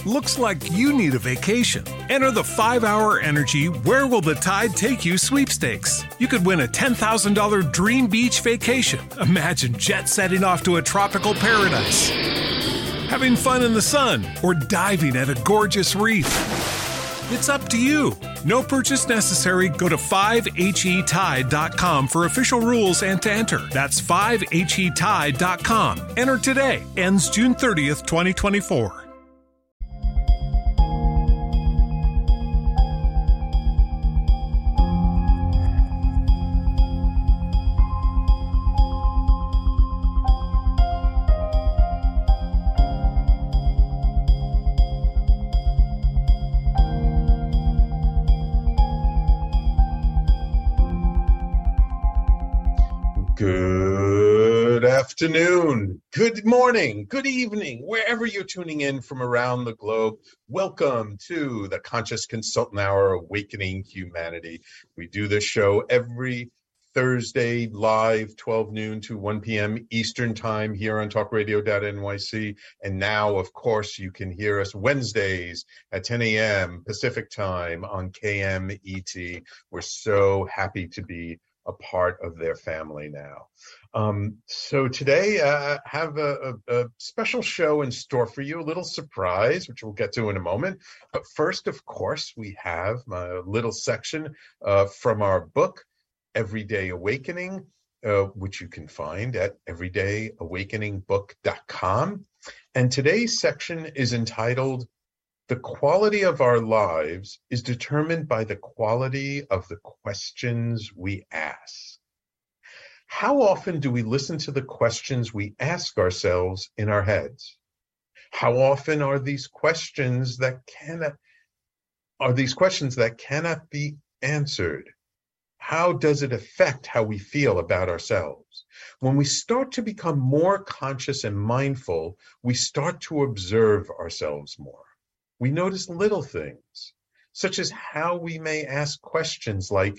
Looks like you need a vacation. Enter the 5-Hour Energy Where Will the Tide Take You sweepstakes. You could win a $10,000 dream beach vacation. Imagine jet setting off to a tropical paradise, having fun in the sun, or diving at a gorgeous reef. It's up to you. No purchase necessary. Go to 5HETide.com for official rules and to enter. That's 5HETide.com. Enter today. Ends June 30th, 2024. Good afternoon, good morning, good evening, wherever you're tuning in from around the globe. Welcome to the Conscious Consultant Hour, Awakening Humanity. We do this show every Thursday live, 12 noon to 1 p.m. Eastern Time here on talkradio.nyc. And now, of course, you can hear us Wednesdays at 10 a.m. Pacific Time on KMET. We're so happy to be a part of their family now. So today I have a special show in store for you, a little surprise, which we'll get to in a moment. But first, of course, we have a little section from our book, Everyday Awakening, which you can find at everydayawakeningbook.com. And today's section is entitled, The Quality of Our Lives is Determined by the Quality of the Questions We Ask. How often do we listen to the questions we ask ourselves in our heads? How often are these questions that cannot be answered? How does it affect how we feel about ourselves? When we start to become more conscious and mindful, we start to observe ourselves more. We notice little things, such as how we may ask questions like,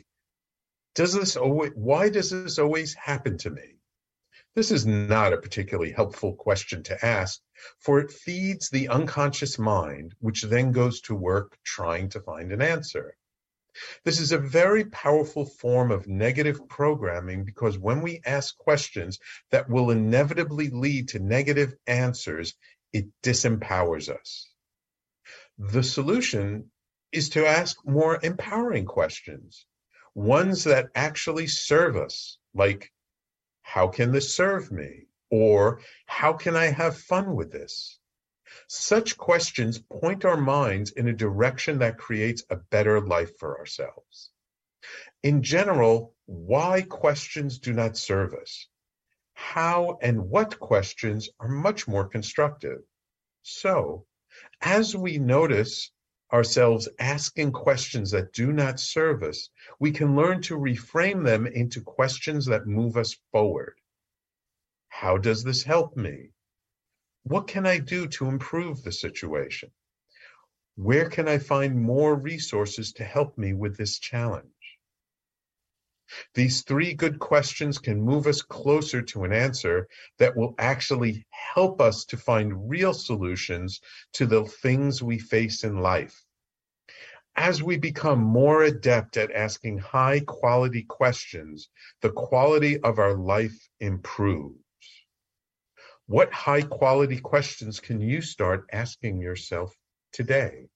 why does this always happen to me? This is not a particularly helpful question to ask, for it feeds the unconscious mind, which then goes to work trying to find an answer. This is a very powerful form of negative programming because when we ask questions that will inevitably lead to negative answers, it disempowers us. The solution is to ask more empowering questions, ones that actually serve us, like, how can this serve me? Or how can I have fun with this? Such questions point our minds in a direction that creates a better life for ourselves. In general, why questions do not serve us? How and what questions are much more constructive. So, as we notice ourselves asking questions that do not serve us, we can learn to reframe them into questions that move us forward. How does this help me? What can I do to improve the situation? Where can I find more resources to help me with this challenge? These three good questions can move us closer to an answer that will actually help us to find real solutions to the things we face in life. As we become more adept at asking high-quality questions, the quality of our life improves. What high-quality questions can you start asking yourself today?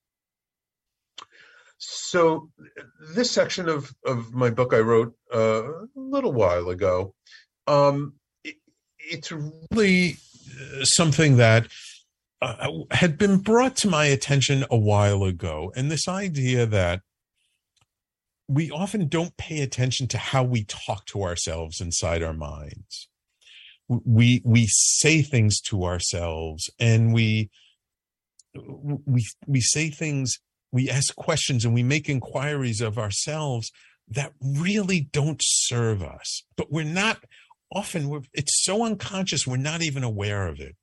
So this section of my book I wrote a little while ago, it's really something that had been brought to my attention a while ago. And this idea that we often don't pay attention to how we talk to ourselves inside our minds. We say things to ourselves, and we say things. We ask questions and we make inquiries of ourselves that really don't serve us. But we're not often, it's so unconscious, we're not even aware of it.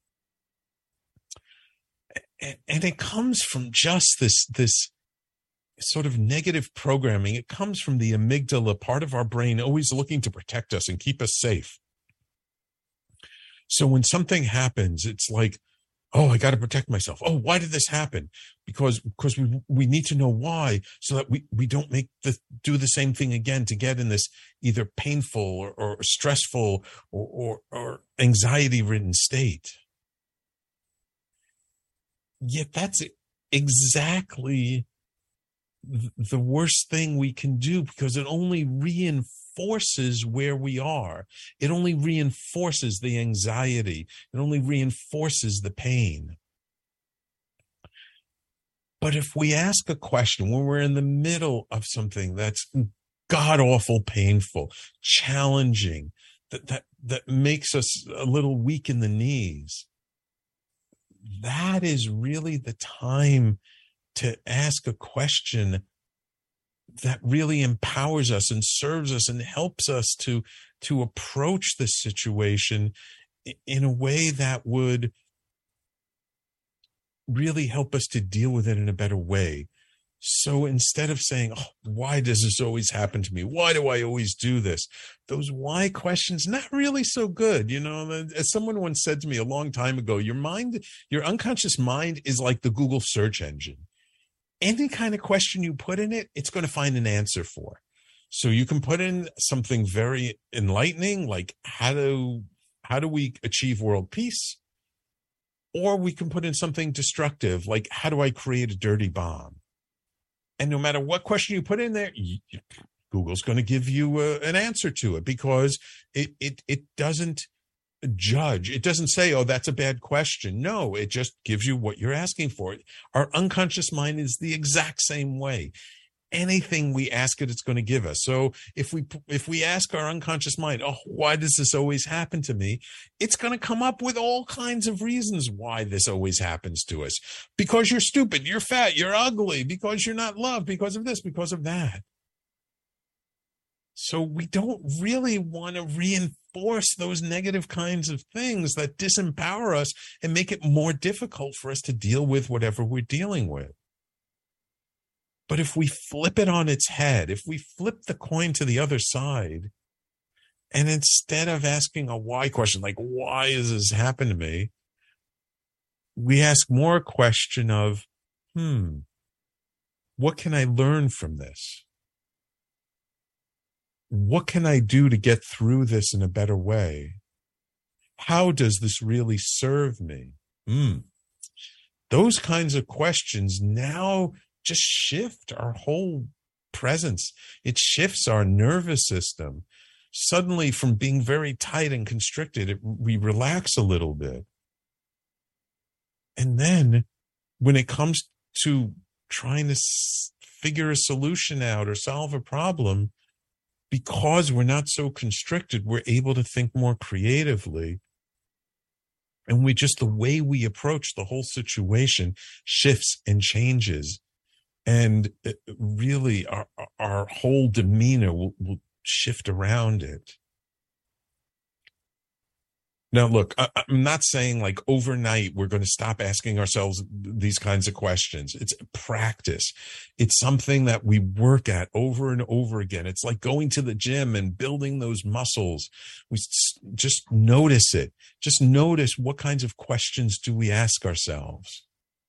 And it comes from just this sort of negative programming. It comes from the amygdala, part of our brain always looking to protect us and keep us safe. So when something happens, it's like Oh, I got to protect myself. Oh, why did this happen? Because we need to know why, so that we don't do the same thing again to get in this either painful or stressful or anxiety ridden state. Yet that's exactly the worst thing we can do, because it only reinforces where we are. It only reinforces the anxiety. It only reinforces the pain. But if we ask a question when we're in the middle of something that's god-awful painful, challenging, that makes us a little weak in the knees, that is really the time to ask a question that really empowers us and serves us and helps us to approach this situation in a way that would really help us to deal with it in a better way. So instead of saying, oh, why does this always happen to me? Why do I always do this? Those why questions, not really so good. You know, as someone once said to me a long time ago, your unconscious mind is like the Google search engine. Any kind of question you put in it, it's going to find an answer for. So you can put in something very enlightening, like how do we achieve world peace? Or we can put in something destructive, like how do I create a dirty bomb? And no matter what question you put in there, Google's going to give you an answer to it, because it doesn't judge. It doesn't say, oh, that's a bad question. No, it just gives you what you're asking for. Our unconscious mind is the exact same way. Anything we ask it, it's going to give us. So if we ask our unconscious mind, oh, why does this always happen to me? It's going to come up with all kinds of reasons why this always happens to us. Because you're stupid, you're fat, you're ugly, because you're not loved, because of this, because of that. So we don't really want to reinforce those negative kinds of things that disempower us and make it more difficult for us to deal with whatever we're dealing with. But if we flip it on its head, if we flip the coin to the other side, and instead of asking a why question, like, why does this happen to me? We ask more a question of, what can I learn from this? What can I do to get through this in a better way? How does this really serve me? Those kinds of questions now just shift our whole presence. It shifts our nervous system. Suddenly, from being very tight and constricted, we relax a little bit. And then when it comes to trying to figure a solution out or solve a problem, because we're not so constricted, we're able to think more creatively. And the way we approach the whole situation shifts and changes. And really our whole demeanor will shift around it. Now, look, I'm not saying like overnight we're going to stop asking ourselves these kinds of questions. It's practice. It's something that we work at over and over again. It's like going to the gym and building those muscles. We just notice it. Just notice what kinds of questions do we ask ourselves.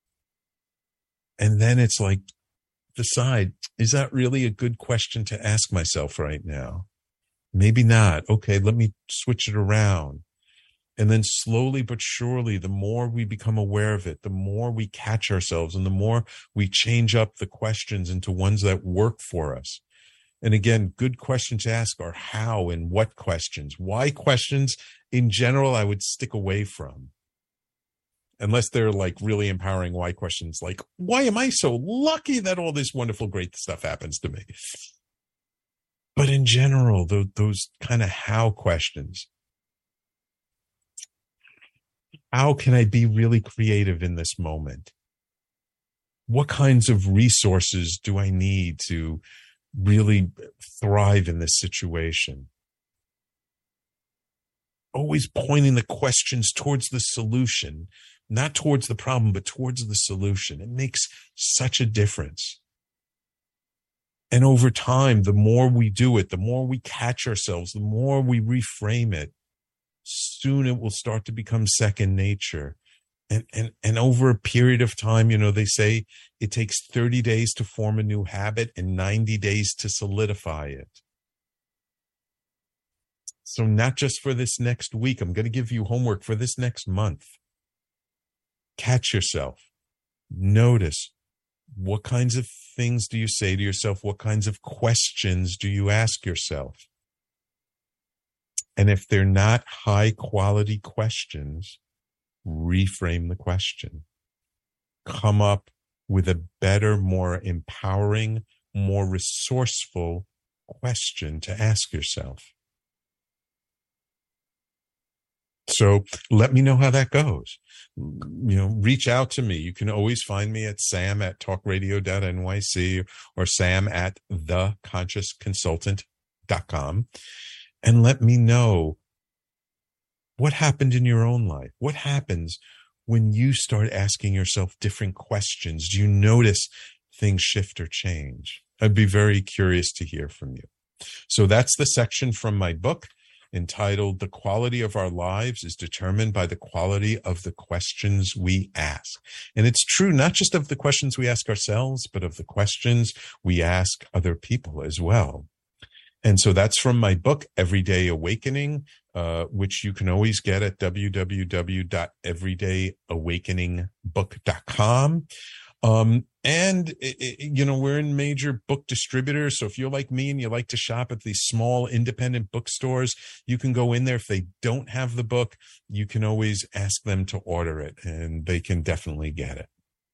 And then it's like, decide, is that really a good question to ask myself right now? Maybe not. Okay, let me switch it around. And then slowly but surely, the more we become aware of it, the more we catch ourselves and the more we change up the questions into ones that work for us. And again, good questions to ask are how and what questions. Why questions in general, I would stick away from. Unless they're like really empowering why questions, like, why am I so lucky that all this wonderful, great stuff happens to me? But in general, those kind of how questions. How can I be really creative in this moment? What kinds of resources do I need to really thrive in this situation? Always pointing the questions towards the solution, not towards the problem, but towards the solution. It makes such a difference. And over time, the more we do it, the more we catch ourselves, the more we reframe it, soon it will start to become second nature. And over a period of time, they say it takes 30 days to form a new habit and 90 days to solidify it. So not just for this next week, I'm going to give you homework for this next month. Catch yourself. Notice, what kinds of things do you say to yourself? What kinds of questions do you ask yourself? And if they're not high quality questions, reframe the question. Come up with a better, more empowering, more resourceful question to ask yourself. So let me know how that goes. Reach out to me. You can always find me at sam@talkradio.nyc or sam@theconsciousconsultant.com, and let me know what happened in your own life. What happens when you start asking yourself different questions? Do you notice things shift or change? I'd be very curious to hear from you. So that's the section from my book entitled "The Quality of Our Lives is Determined by the Quality of the Questions We Ask." And it's true not just of the questions we ask ourselves, but of the questions we ask other people as well. And so that's from my book, Everyday Awakening, which you can always get at www.everydayawakeningbook.com. And we're in major book distributors. So if you're like me and you like to shop at these small independent bookstores, you can go in there. If they don't have the book, you can always ask them to order it, and they can definitely get it.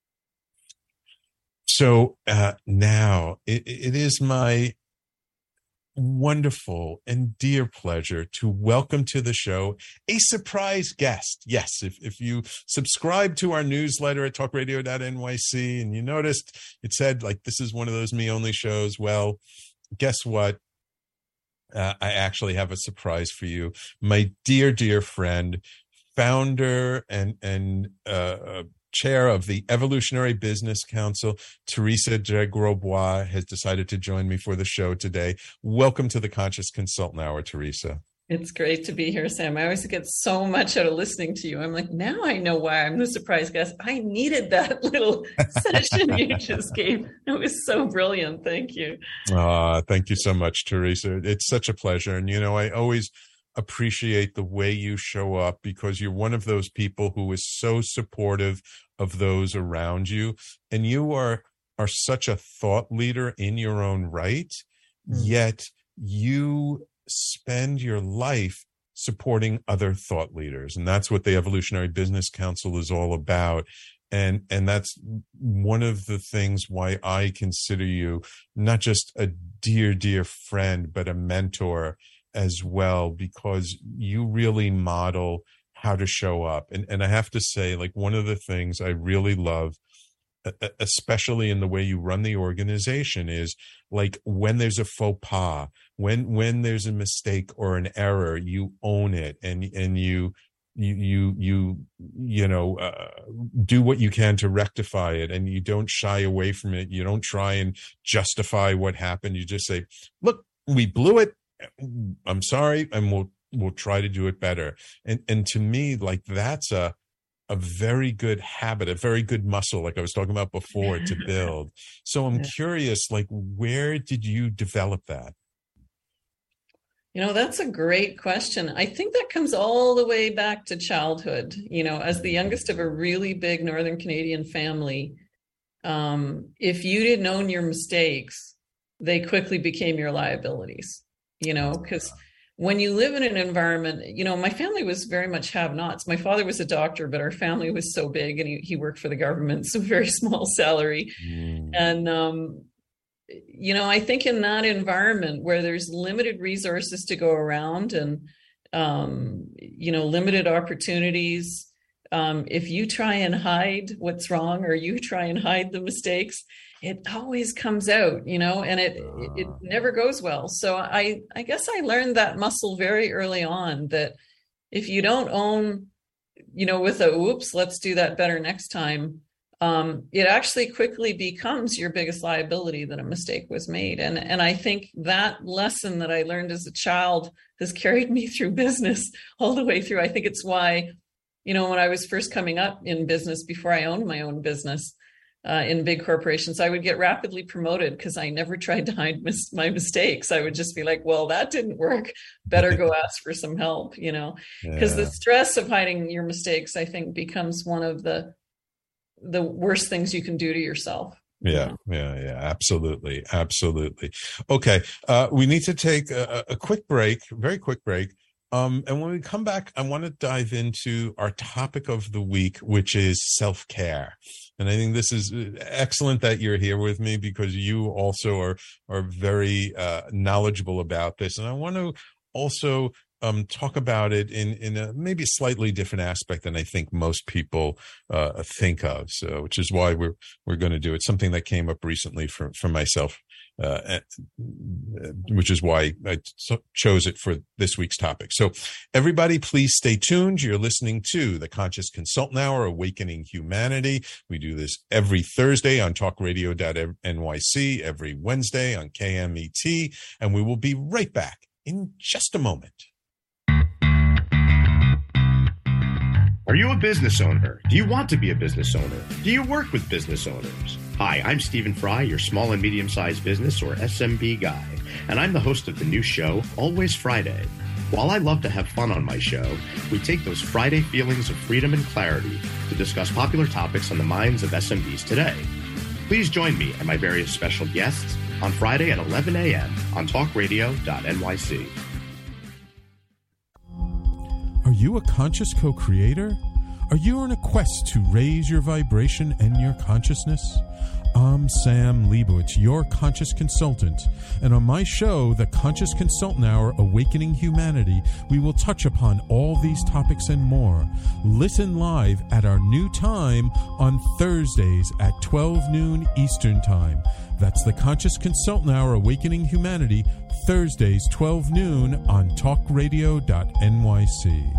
So now it is my wonderful and dear pleasure to welcome to the show a surprise guest. Yes, if you subscribe to our newsletter at talkradio.nyc and you noticed it said this is one of those me only shows, well, guess what? I actually have a surprise for you. My dear friend, founder and chair of the Evolutionary Business Council, Teresa de Grosbois, has decided to join me for the show today. Welcome to the Conscious Consultant Hour, Teresa. It's great to be here, Sam. I always get so much out of listening to you. I'm like, now I know why I'm the surprise guest. I needed that little session you just gave. It was so brilliant. Thank you. Thank you so much, Teresa. It's such a pleasure. And, I always appreciate the way you show up, because you're one of those people who is so supportive of those around you. And you are such a thought leader in your own right, yet you spend your life supporting other thought leaders. And that's what the Evolutionary Business Council is all about. And that's one of the things why I consider you not just a dear friend, but a mentor as well, because you really model how to show up. And I have to say, one of the things I really love, especially in the way you run the organization, is when there's a faux pas, when there's a mistake or an error, you own it and you do what you can to rectify it, and you don't shy away from it. You don't try and justify what happened. You just say, look, we blew it. I'm sorry, and we'll try to do it better. And to me, that's a very good habit, a very good muscle, like I was talking about before, to build. So I'm curious, where did you develop that? That's a great question. I think that comes all the way back to childhood. As the youngest of a really big Northern Canadian family, if you didn't own your mistakes, they quickly became your liabilities. Because when you live in an environment, my family was very much have-nots. My father was a doctor, but our family was so big, and he worked for the government, so very small salary. And, I think in that environment where there's limited resources to go around and, limited opportunities, if you try and hide what's wrong, or you try and hide the mistakes, it always comes out, and it never goes well. So I guess I learned that muscle very early on, that if you don't own, with a oops, let's do that better next time, it actually quickly becomes your biggest liability that a mistake was made. And I think that lesson that I learned as a child has carried me through business all the way through. I think it's why when I was first coming up in business, before I owned my own business in big corporations, I would get rapidly promoted because I never tried to hide my mistakes. I would just be like, well, that didn't work. Better go ask for some help, because the stress of hiding your mistakes, I think, becomes one of the worst things you can do to yourself. Yeah. Absolutely. Okay. We need to take a quick break, very quick break. And when we come back, I want to dive into our topic of the week, which is self-care. And I think this is excellent that you're here with me, because you also are very knowledgeable about this. And I want to also talk about it in a maybe slightly different aspect than I think most people think of. So, which is why we're going to do it. Something that came up recently for myself, which is why I chose it for this week's topic. So, everybody, please stay tuned. You're listening to the Conscious Consultant Hour, Awakening Humanity. We do this every Thursday on talkradio.nyc, every Wednesday on KMET, and we will be right back in just a moment. Are you a business owner? Do you want to be a business owner? Do you work with business owners? Hi, I'm Stephen Fry, your small and medium-sized business, or SMB guy, and I'm the host of the new show, Always Friday. While I love to have fun on my show, we take those Friday feelings of freedom and clarity to discuss popular topics on the minds of SMBs today. Please join me and my various special guests on Friday at 11 a.m. on talkradio.nyc. Are you a conscious co-creator? Are you on a quest to raise your vibration and your consciousness? I'm Sam Leibowitz, your conscious consultant, and on my show, The Conscious Consultant Hour, Awakening Humanity, we will touch upon all these topics and more. Listen live at our new time on Thursdays at 12 noon Eastern Time. That's The Conscious Consultant Hour, Awakening Humanity, Thursdays, 12 noon on talkradio.nyc.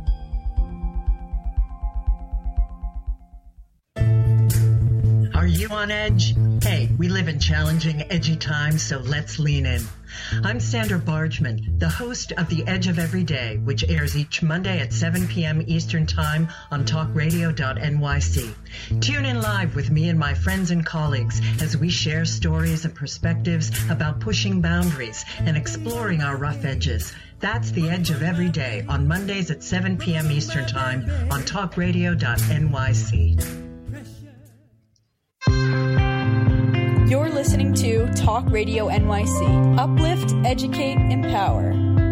Are you on edge? Hey, we live in challenging, edgy times, so let's lean in. I'm Sandra Bargman, the host of The Edge of Every Day, which airs each Monday at 7 p.m. Eastern Time on talkradio.nyc. Tune in live with me and my friends and colleagues as we share stories and perspectives about pushing boundaries and exploring our rough edges. That's The Edge of Every Day on Mondays at 7 p.m. Eastern Time on talkradio.nyc. You're listening to Talk Radio NYC. Uplift, educate, empower.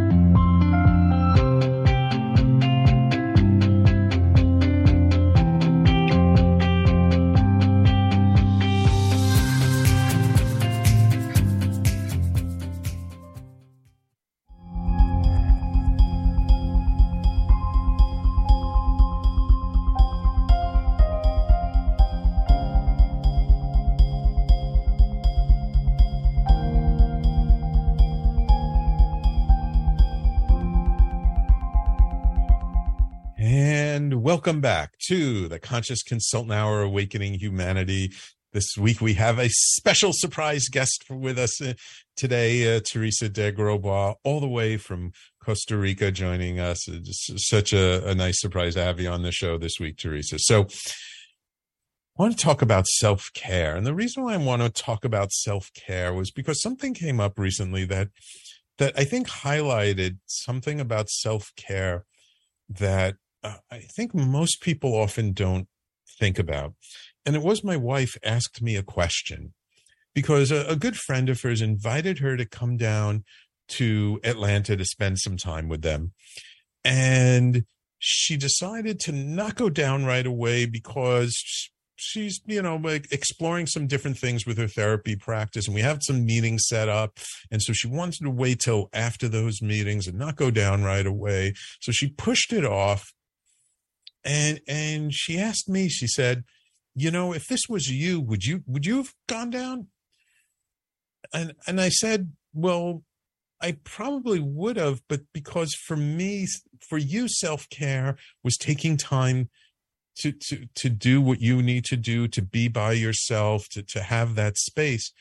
Welcome back to the Conscious Consultant Hour, Awakening Humanity. This week we have a special surprise guest with us today, Teresa de Grosbois, all the way from Costa Rica, joining us. It's such a nice surprise to have you on the show this week, Teresa. So I want to talk about self-care. And the reason why I want to talk about self-care was because something came up recently that I think highlighted something about self-care that I think most people often don't think about. And it was my wife asked me a question because a good friend of hers invited her to come down to Atlanta to spend some time with them. And she decided to not go down right away because she's, like exploring some different things with her therapy practice. And we have some meetings set up. And so she wanted to wait till after those meetings and not go down right away. So she pushed it off. And she asked me, she said, if this was you, would you have gone down? And I said, well, I probably would have, but because for you, self-care was taking time to do what you need to do, to be by yourself, to have that space.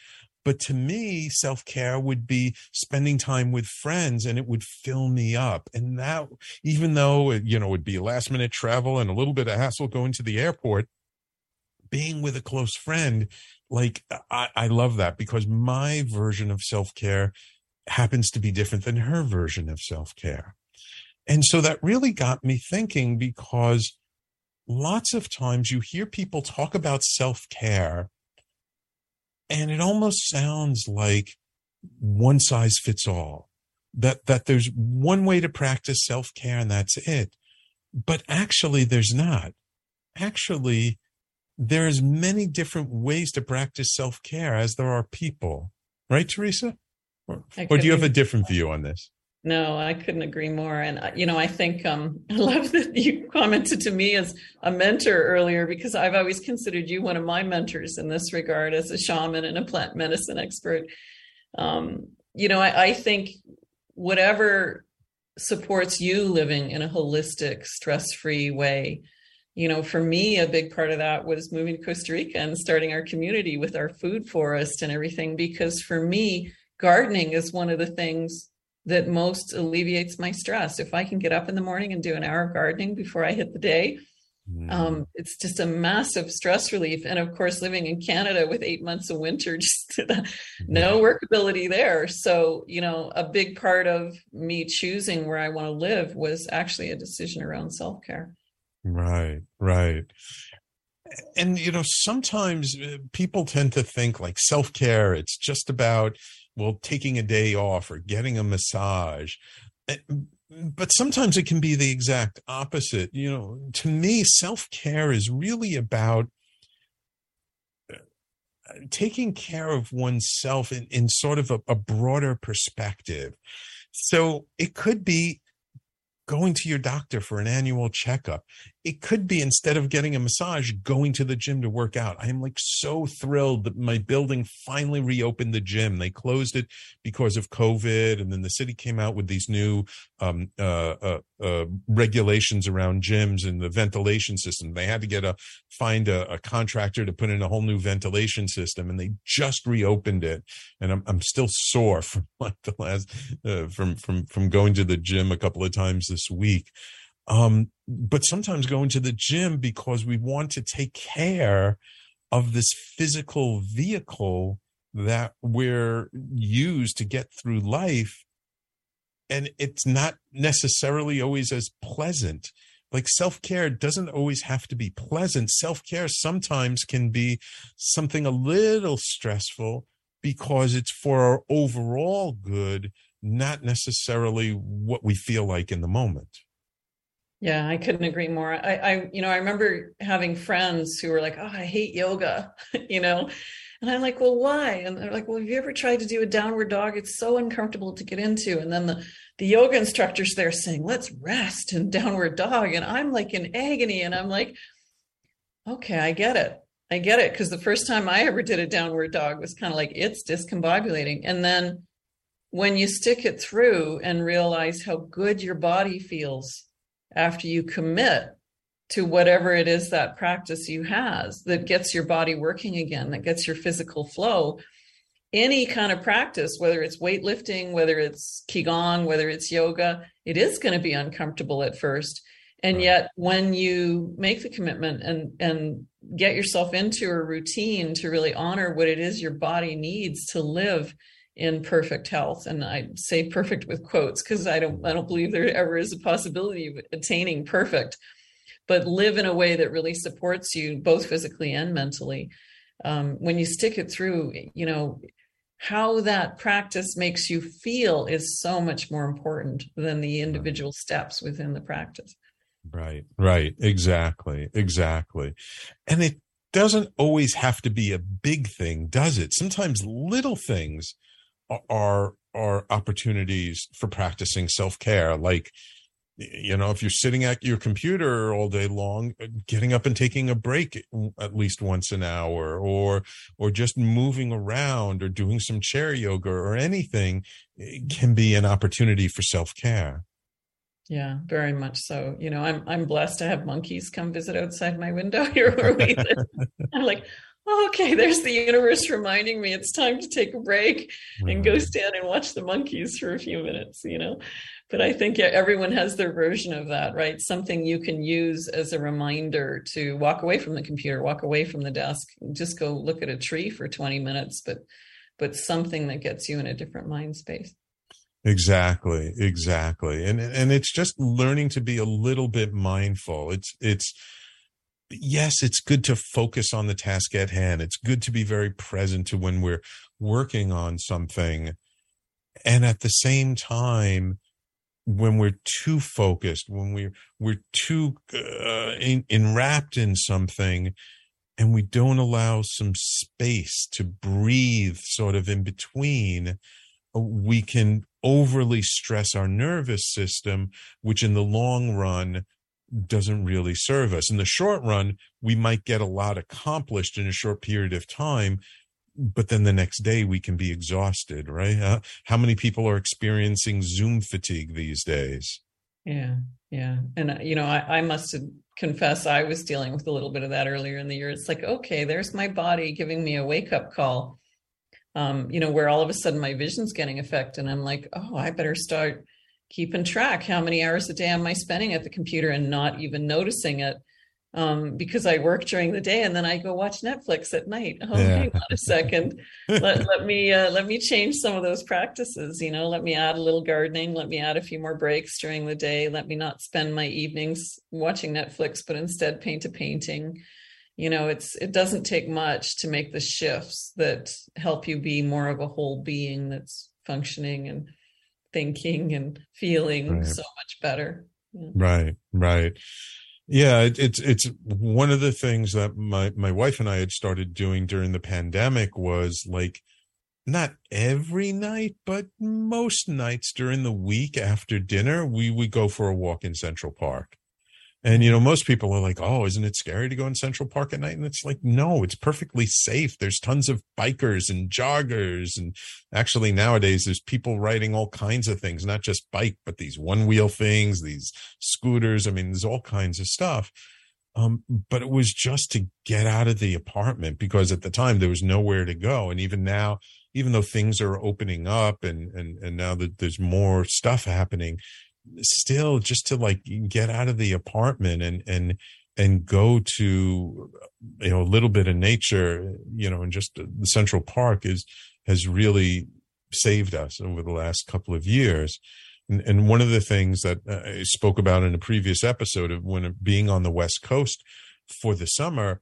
But to me, self-care would be spending time with friends, and it would fill me up. And that, even though, you know, it would be last minute travel and a little bit of hassle going to the airport, being with a close friend, like I love that, because my version of self-care happens to be different than her version of self-care. And so that really got me thinking, because lots of times you hear people talk about self-care and it almost sounds like one size fits all, that there's one way to practice self-care and that's it. But actually there's not. Actually, there's many different ways to practice self-care as there are people. Right, Teresa? Or do you have a different view on this? No, I couldn't agree more. And, you know, I think I love that you commented to me as a mentor earlier, because I've always considered you one of my mentors in this regard as a shaman and a plant medicine expert. You know, I think whatever supports you living in a holistic, stress-free way. You know, for me, a big part of that was moving to Costa Rica and starting our community with our food forest and everything, because for me, gardening is one of the things that most alleviates my stress. If I can get up in the morning and do an hour of gardening before I hit the day, it's just a massive stress relief. And of course, living in Canada with 8 months of winter, just no workability there. So, you know, a big part of me choosing where I want to live was actually a decision around self-care. Right. And, you know, sometimes people tend to think like self-care, it's just about, well, taking a day off or getting a massage. But sometimes it can be the exact opposite. You know, to me, self-care is really about taking care of oneself in sort of a broader perspective. So it could be going to your doctor for an annual checkup. It could be, instead of getting a massage, going to the gym to work out. I am like so thrilled that my building finally reopened the gym. They closed it because of COVID. And then the city came out with these new regulations around gyms and the ventilation system. They had to find a contractor to put in a whole new ventilation system, and they just reopened it. And I'm still sore from like the last from going to the gym a couple of times this week. But sometimes going to the gym because we want to take care of this physical vehicle that we're used to get through life. And it's not necessarily always as pleasant. Like, self-care doesn't always have to be pleasant. Self-care sometimes can be something a little stressful because it's for our overall good, not necessarily what we feel like in the moment. Yeah, I couldn't agree more. I remember having friends who were like, "Oh, I hate yoga," you know, and I'm like, "Well, why?" And they're like, "Well, have you ever tried to do a downward dog? It's so uncomfortable to get into." And then the yoga instructor's there saying, "Let's rest in downward dog," and I'm like in agony, and I'm like, "Okay, I get it, because the first time I ever did a downward dog was kind of like, it's discombobulating, and then when you stick it through and realize how good your body feels after you commit to whatever it is that practice you has that gets your body working again, that gets your physical flow, any kind of practice, whether it's weightlifting, whether it's Qigong, whether it's yoga, it is going to be uncomfortable at first. And yet when you make the commitment and get yourself into a routine to really honor what it is your body needs to live in perfect health, and I say perfect with quotes because I don't believe there ever is a possibility of attaining perfect, but live in a way that really supports you both physically and mentally. When you stick it through, you know, how that practice makes you feel is so much more important than the individual steps within the practice. Right. Exactly. And it doesn't always have to be a big thing, does it? Sometimes little things are opportunities for practicing self-care. Like, you know, if you're sitting at your computer all day long, getting up and taking a break at least once an hour, or just moving around or doing some chair yoga or anything, it can be an opportunity for self-care. Yeah, very much so. You know, I'm blessed to have monkeys come visit outside my window here where we live. I'm like, okay, there's the universe reminding me it's time to take a break and go stand and watch the monkeys for a few minutes, But I think everyone has their version of that, right? Something you can use as a reminder to walk away from the computer, walk away from the desk, just go look at a tree for 20 minutes, but something that gets you in a different mind space. Exactly. And it's just learning to be a little bit mindful. Yes, it's good to focus on the task at hand. It's good to be very present to when we're working on something. And at the same time, when we're too focused, when we're too enwrapped in something, and we don't allow some space to breathe sort of in between, we can overly stress our nervous system, which in the long run doesn't really serve us. In the short run, we might get a lot accomplished in a short period of time, but then the next day we can be exhausted, right? How many people are experiencing Zoom fatigue these days? Yeah. And, I must confess I was dealing with a little bit of that earlier in the year. It's like, okay, there's my body giving me a wake-up call, where all of a sudden my vision's getting affected. And I'm like, oh, I better start keeping track. How many hours a day am I spending at the computer and not even noticing it? Because I work during the day and then I go watch Netflix at night. Oh, yeah. Hang on a second. Let me change some of those practices. Let me add a little gardening. Let me add a few more breaks during the day. Let me not spend my evenings watching Netflix, but instead paint a painting. It doesn't take much to make the shifts that help you be more of a whole being that's functioning and thinking and feeling so much better. Yeah. Right. Yeah, it's one of the things that my wife and I had started doing during the pandemic was like, not every night, but most nights during the week after dinner, we would go for a walk in Central Park. And, most people are like, oh, isn't it scary to go in Central Park at night? And it's like, no, it's perfectly safe. There's tons of bikers and joggers. And actually nowadays there's people riding all kinds of things, not just bike, but these one-wheel things, these scooters. I mean, there's all kinds of stuff. But it was just to get out of the apartment because at the time there was nowhere to go. And even now, even though things are opening up and now that there's more stuff happening, still just to like get out of the apartment and go to, a little bit of nature, and just the Central Park has really saved us over the last couple of years. And one of the things that I spoke about in a previous episode of when being on the West Coast for the summer,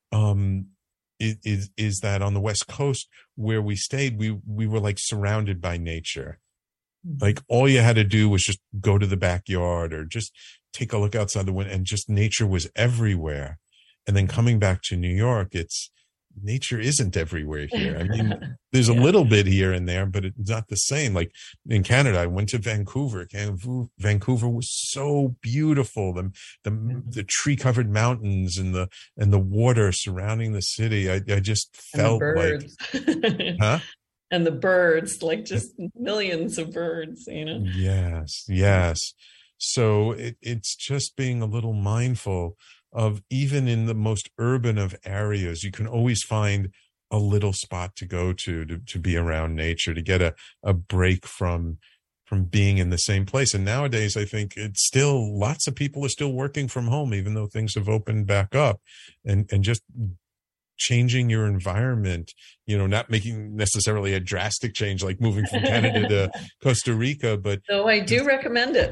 is that on the West Coast where we stayed, we were like surrounded by nature. Like all you had to do was just go to the backyard or just take a look outside the window and just nature was everywhere. And then coming back to New York, nature isn't everywhere here. I mean, there's a little bit here and there, but it's not the same. Like in Canada, I went to Vancouver. Vancouver was so beautiful. The tree covered mountains and the water surrounding the city. I just felt like, huh? And the birds, like just millions of birds, Yes. So it's just being a little mindful of, even in the most urban of areas, you can always find a little spot to go to be around nature, to get a break from being in the same place. And nowadays, I think it's still, lots of people are still working from home, even though things have opened back up, and just changing your environment, not making necessarily a drastic change like moving from Canada to Costa Rica, but I do recommend it.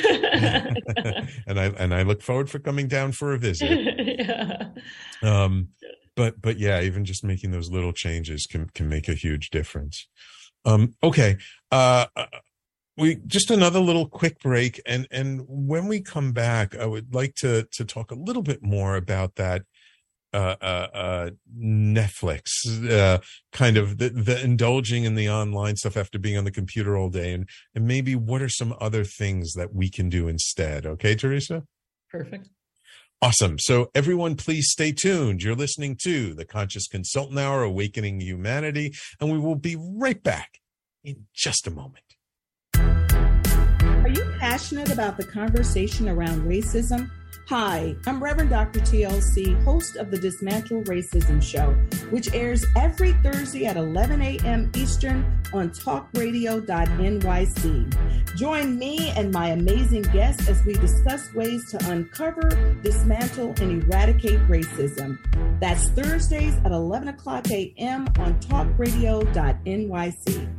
and I look forward for coming down for a visit. Yeah. But yeah, even just making those little changes can make a huge difference. Okay. We just another little quick break, and when we come back, I would like to talk a little bit more about that Netflix, kind of the indulging in the online stuff after being on the computer all day, and maybe what are some other things that we can do instead. Okay, Teresa? Perfect. Awesome. So everyone, please stay tuned. You're listening to the Conscious Consultant Hour, Awakening Humanity, and we will be right back in just a moment. Are you passionate about the conversation around racism? Hi, I'm Reverend Dr. TLC, host of the Dismantle Racism Show, which airs every Thursday at 11 a.m. Eastern on talkradio.nyc. Join me and my amazing guests as we discuss ways to uncover, dismantle, and eradicate racism. That's Thursdays at 11 o'clock a.m. on talkradio.nyc.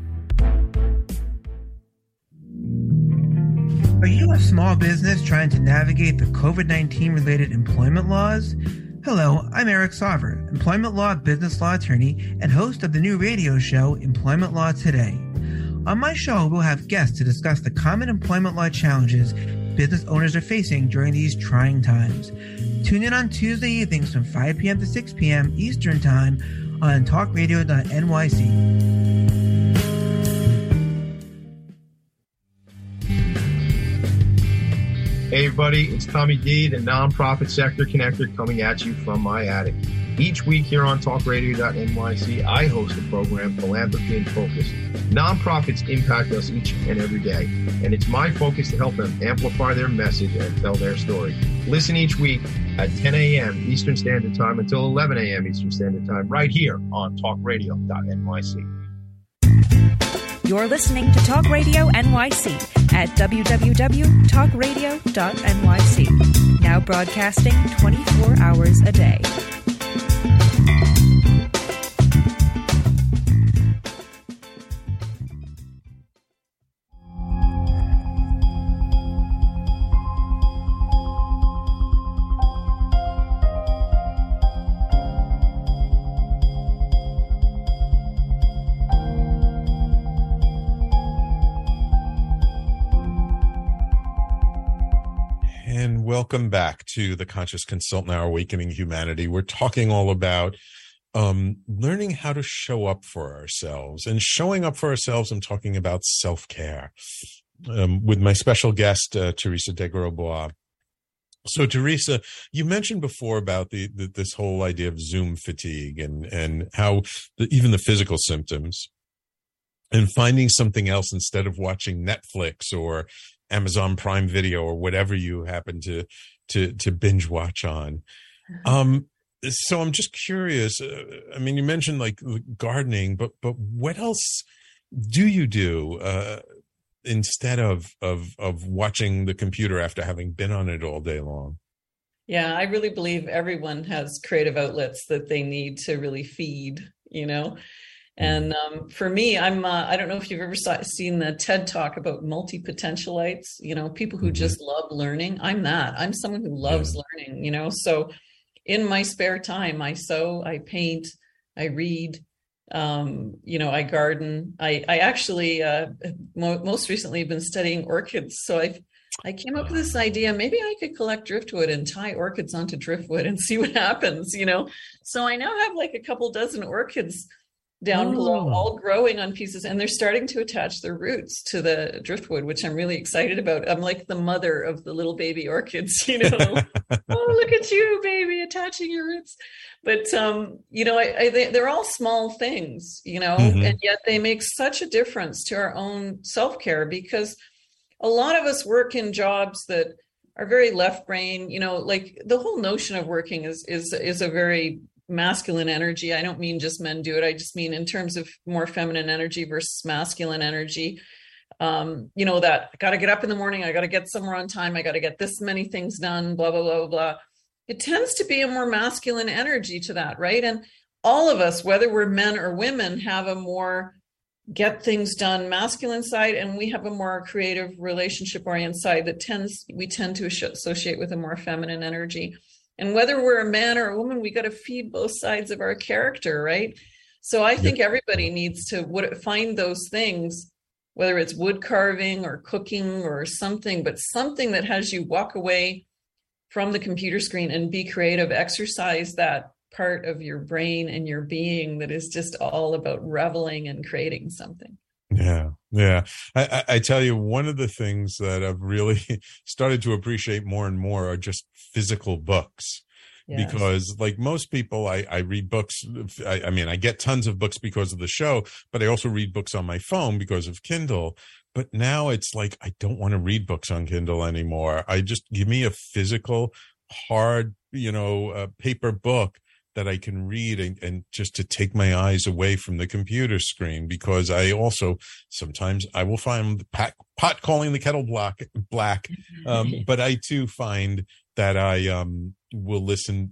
Are you a small business trying to navigate the COVID-19 related employment laws? Hello, I'm Eric Sauver, employment law, business law attorney, and host of the new radio show, Employment Law Today. On my show, we'll have guests to discuss the common employment law challenges business owners are facing during these trying times. Tune in on Tuesday evenings from 5 p.m. to 6 p.m. Eastern Time on talkradio.nyc. Hey everybody, it's Tommy D, the Nonprofit Sector Connector, coming at you from my attic. Each week here on talkradio.nyc, I host the program Philanthropy in Focus. Nonprofits impact us each and every day, and it's my focus to help them amplify their message and tell their story. Listen each week at 10 a.m. Eastern Standard Time until 11 a.m. Eastern Standard Time, right here on talkradio.nyc. You're listening to Talk Radio NYC at www.talkradio.nyc. Now broadcasting 24 hours a day. Welcome back to the Conscious Consultant Hour, Awakening Humanity. We're talking all about learning how to show up for ourselves. And showing up for ourselves, I'm talking about self-care with my special guest, Teresa Desgros-Bois. So, Teresa, you mentioned before about this whole idea of Zoom fatigue and how even the physical symptoms, and finding something else instead of watching Netflix or Amazon Prime Video or whatever you happen to binge watch on. So I'm just curious. I mean, you mentioned like gardening, but what else do you do instead of watching the computer after having been on it all day long? Yeah, I really believe everyone has creative outlets that they need to really feed, you know. And for me, I don't know if you've ever seen the TED Talk about multi-potentialites, you know, people who just love learning. I'm someone who loves learning, you know. So in my spare time, I sew, I paint, I read, you know, I garden. I actually most recently have been studying orchids. So I came up with this idea, maybe I could collect driftwood and tie orchids onto driftwood and see what happens, you know. So I now have like a couple dozen orchids down below, all growing on pieces, and they're starting to attach their roots to the driftwood, which I'm really excited about. I'm like the mother of the little baby orchids, you know. Oh, look at you, baby, attaching your roots. But, you know, they're all small things, you know, and yet they make such a difference to our own self-care, because a lot of us work in jobs that are very left brain, you know, like the whole notion of working is a very masculine energy. I don't mean just men do it. I just mean in terms of more feminine energy versus masculine energy. You know, that I got to get up in the morning. I got to get somewhere on time. I got to get this many things done, blah, blah, blah, blah. It tends to be a more masculine energy to that, right? And all of us, whether we're men or women, have a more get things done masculine side, and we have a more creative relationship oriented side that we tend to associate with a more feminine energy. And whether we're a man or a woman, we got to feed both sides of our character, right? So I think everybody needs to find those things, whether it's wood carving or cooking or something, but something that has you walk away from the computer screen and be creative, exercise that part of your brain and your being that is just all about reveling and creating something. Yeah. I tell you, one of the things that I've really started to appreciate more and more are just physical books. Yes. Because like most people, I read books. I mean, I get tons of books because of the show, but I also read books on my phone because of Kindle. But now it's like, I don't want to read books on Kindle anymore. I just give me a physical hard, paper book that I can read and just to take my eyes away from the computer screen, because I also sometimes I will find the pot calling the kettle black. But I too find that I will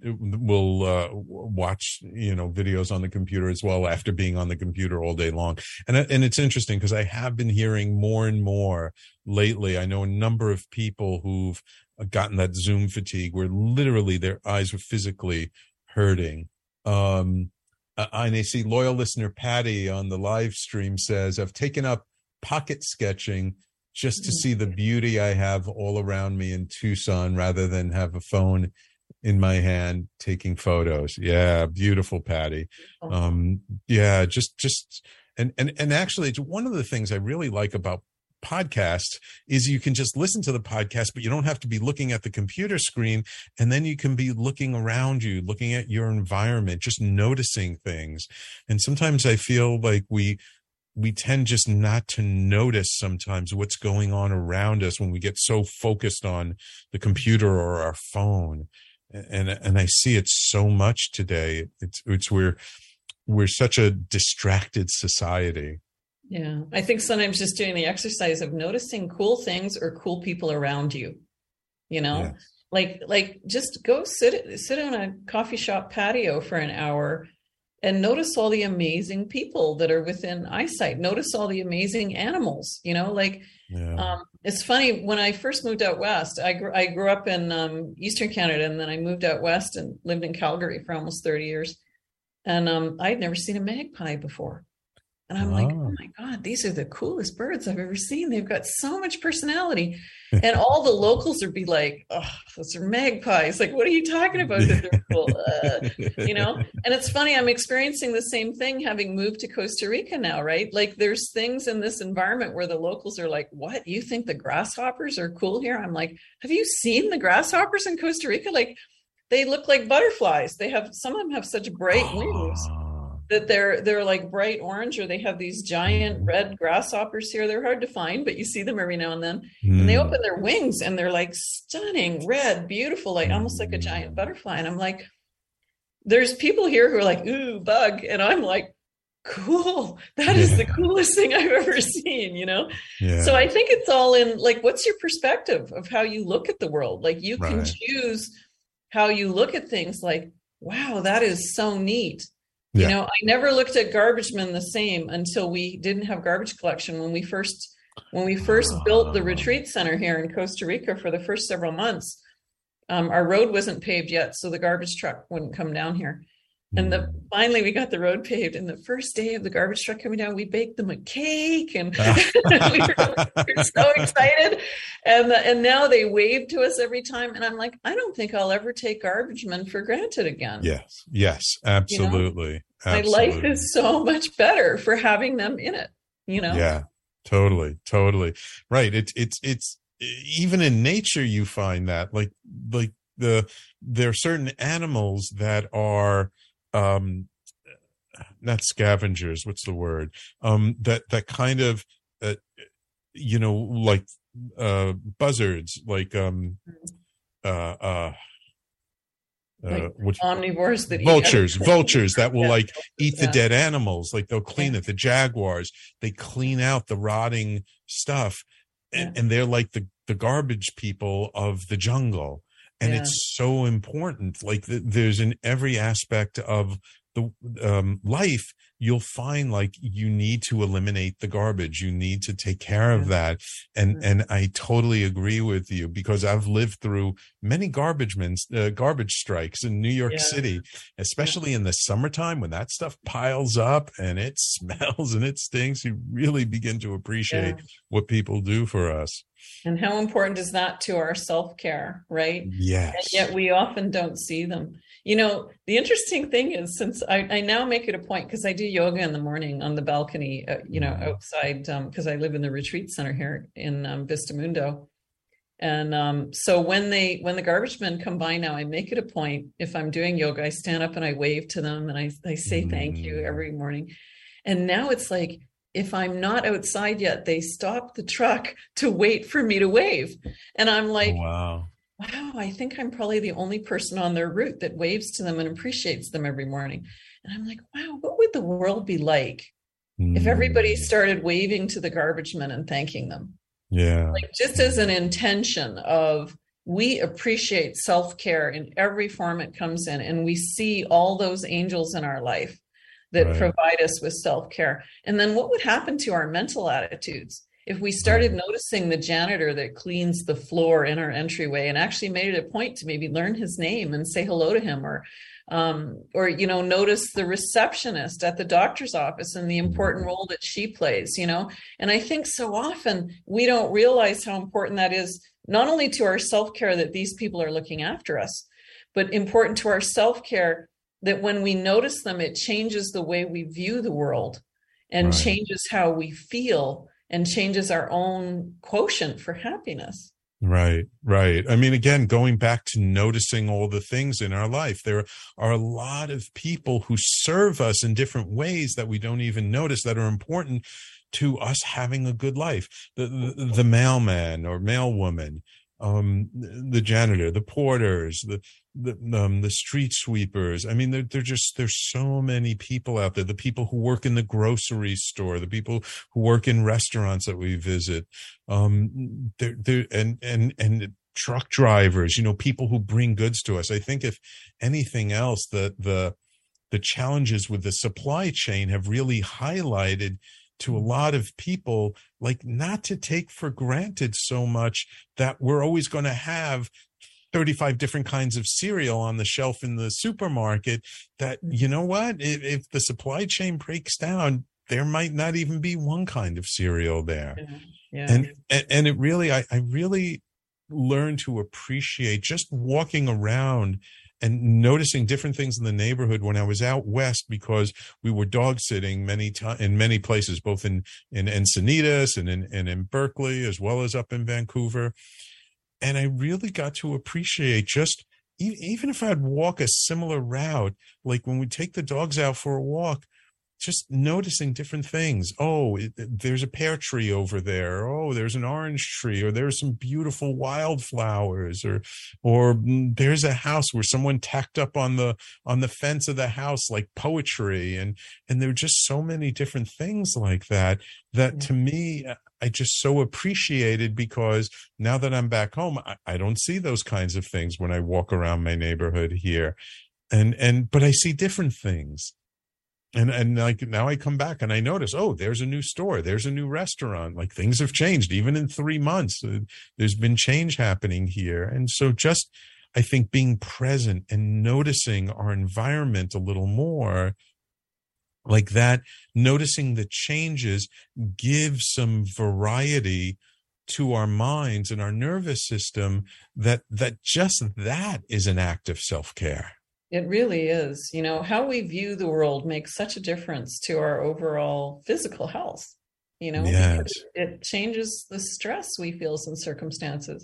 watch videos on the computer as well after being on the computer all day long. And it's interesting because I have been hearing more and more lately. I know a number of people who've gotten that Zoom fatigue where literally their eyes were physically hurting. And I see loyal listener Patty on the live stream says, I've taken up pocket sketching just to see the beauty I have all around me in Tucson rather than have a phone in my hand taking photos. Yeah, beautiful, Patty. Yeah, just and actually it's one of the things I really like about podcasts is you can just listen to the podcast, but you don't have to be looking at the computer screen, and then you can be looking around you, looking at your environment, just noticing things. And sometimes I feel like we tend just not to notice sometimes what's going on around us when we get so focused on the computer or our phone. And I see it so much today. It's we're such a distracted society. Yeah. I think sometimes just doing the exercise of noticing cool things or cool people around you, yes. like just go sit on a coffee shop patio for an hour and notice all the amazing people that are within eyesight. Notice all the amazing animals, it's funny. When I first moved out west, I grew up in Eastern Canada, and then I moved out west and lived in Calgary for almost 30 years. And I'd never seen a magpie before. And I'm like, oh my God, these are the coolest birds I've ever seen. They've got so much personality. And all the locals would be like, oh, those are magpies. Like, what are you talking about that they're cool? And it's funny, I'm experiencing the same thing having moved to Costa Rica now, right? Like there's things in this environment where the locals are like, what? You think the grasshoppers are cool here? I'm like, have you seen the grasshoppers in Costa Rica? Like they look like butterflies. Some of them have such bright wings that they're like bright orange, or they have these giant red grasshoppers here. They're hard to find, but you see them every now and then. And they open their wings and they're like stunning, red, beautiful, like almost like a giant butterfly. And I'm like, there's people here who are like, ooh, bug. And I'm like, cool. That is the coolest thing I've ever seen, Yeah. So I think it's all in like, what's your perspective of how you look at the world? Like you can choose how you look at things like, wow, that is so neat. Yeah. I never looked at garbage men the same until we didn't have garbage collection. When we first built the retreat center here in Costa Rica for the first several months, our road wasn't paved yet, so the garbage truck wouldn't come down here. And finally we got the road paved, and the first day of the garbage truck coming down, we baked them a cake, and we were so excited. And now they wave to us every time. And I'm like, I don't think I'll ever take garbage men for granted again. Yes, absolutely. My life is so much better for having them in it, Yeah, totally. Right. It's even in nature, you find that like there are certain animals that are, not scavengers, what's the word, that kind of like buzzards, like omnivores, that vultures that will like eat the dead animals, like they'll clean it. The jaguars, they clean out the rotting stuff, and they're like the garbage people of the jungle. And it's so important. Like there's in every aspect of the life, you'll find like you need to eliminate the garbage. You need to take care of that. And I totally agree with you, because I've lived through many garbage strikes in New York City, especially in the summertime when that stuff piles up and it smells and it stinks. You really begin to appreciate what people do for us. And how important is that to our self-care, right? Yes. And yet we often don't see them. The interesting thing is, since I now make it a point, because I do yoga in the morning on the balcony, outside, because I live in the retreat center here in Vista Mundo. And so when the garbage men come by now, I make it a point, if I'm doing yoga, I stand up and I wave to them and I say thank you every morning. And now it's like, if I'm not outside yet, they stop the truck to wait for me to wave. And I'm like, wow. wow, I think I'm probably the only person on their route that waves to them and appreciates them every morning. And I'm like, wow, what would the world be like if everybody started waving to the garbage men and thanking them? Yeah. Like, just as an intention of, we appreciate self-care in every form it comes in, and we see all those angels in our life that provide us with self-care. And then what would happen to our mental attitudes if we started noticing the janitor that cleans the floor in our entryway and actually made it a point to maybe learn his name and say hello to him, or notice the receptionist at the doctor's office and the important role that she plays, And I think so often we don't realize how important that is, not only to our self-care that these people are looking after us, but important to our self-care that when we notice them, it changes the way we view the world and changes how we feel and changes our own quotient for happiness. Right. I mean, again, going back to noticing all the things in our life, there are a lot of people who serve us in different ways that we don't even notice, that are important to us having a good life. The mailman or mailwoman, the janitor, the porters, the street sweepers. I mean, there's so many people out there. The people who work in the grocery store, the people who work in restaurants that we visit, and truck drivers. People who bring goods to us. I think if anything else, the challenges with the supply chain have really highlighted to a lot of people, like, not to take for granted so much that we're always going to have 35 different kinds of cereal on the shelf in the supermarket, that, you know what, if the supply chain breaks down, there might not even be one kind of cereal there. Yeah. And it really, I really learned to appreciate just walking around and noticing different things in the neighborhood when I was out west, because we were dog sitting in many places, both in Encinitas and in Berkeley, as well as up in Vancouver. And I really got to appreciate, just even if I'd walk a similar route, like when we take the dogs out for a walk, just noticing different things. Oh, there's a pear tree over there. Oh, there's an orange tree, or there's some beautiful wildflowers, or there's a house where someone tacked up on the fence of the house like poetry, and there are just so many different things like that to me, I just so appreciated, because now that I'm back home, I don't see those kinds of things when I walk around my neighborhood here, but I see different things. And like, now I come back and I notice, oh, there's a new store, there's a new restaurant, like, things have changed even in 3 months. There's been change happening here. And so just, I think, being present and noticing our environment a little more like that, noticing the changes, gives some variety to our minds and our nervous system, that just that is an act of self-care. It really is. How we view the world makes such a difference to our overall physical health, Yes. Because it changes the stress we feel in circumstances.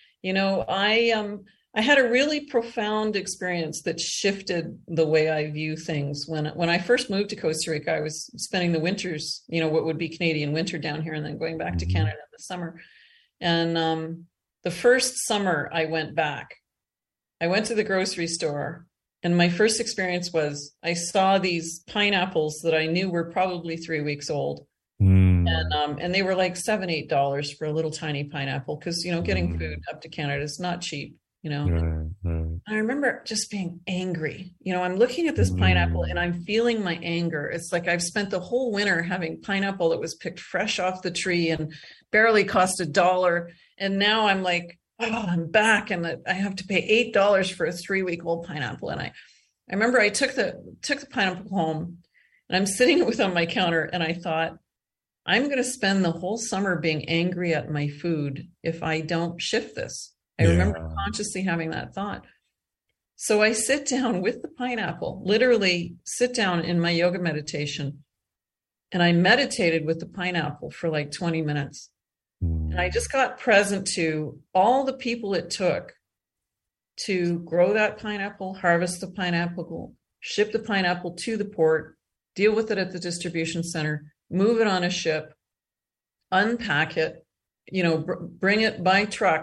I had a really profound experience that shifted the way I view things. When I first moved to Costa Rica, I was spending the winters, what would be Canadian winter down here, and then going back to Canada in the summer. And the first summer I went back, I went to the grocery store. And my first experience was, I saw these pineapples that I knew were probably 3 weeks old. And they were like $7, $8 for a little tiny pineapple, because, getting food up to Canada is not cheap, I remember just being angry. I'm looking at this pineapple and I'm feeling my anger. It's like I've spent the whole winter having pineapple that was picked fresh off the tree and barely cost $1. And now I'm like, oh, I'm back, and I have to pay $8 for a 3-week-old pineapple. And I remember I took the pineapple home, and I'm sitting it on my counter, and I thought, I'm going to spend the whole summer being angry at my food if I don't shift this. I remember consciously having that thought. So I sit down with the pineapple, literally sit down in my yoga meditation, and I meditated with the pineapple for like 20 minutes. And I just got present to all the people it took to grow that pineapple, harvest the pineapple, ship the pineapple to the port, deal with it at the distribution center, move it on a ship, unpack it, bring it by truck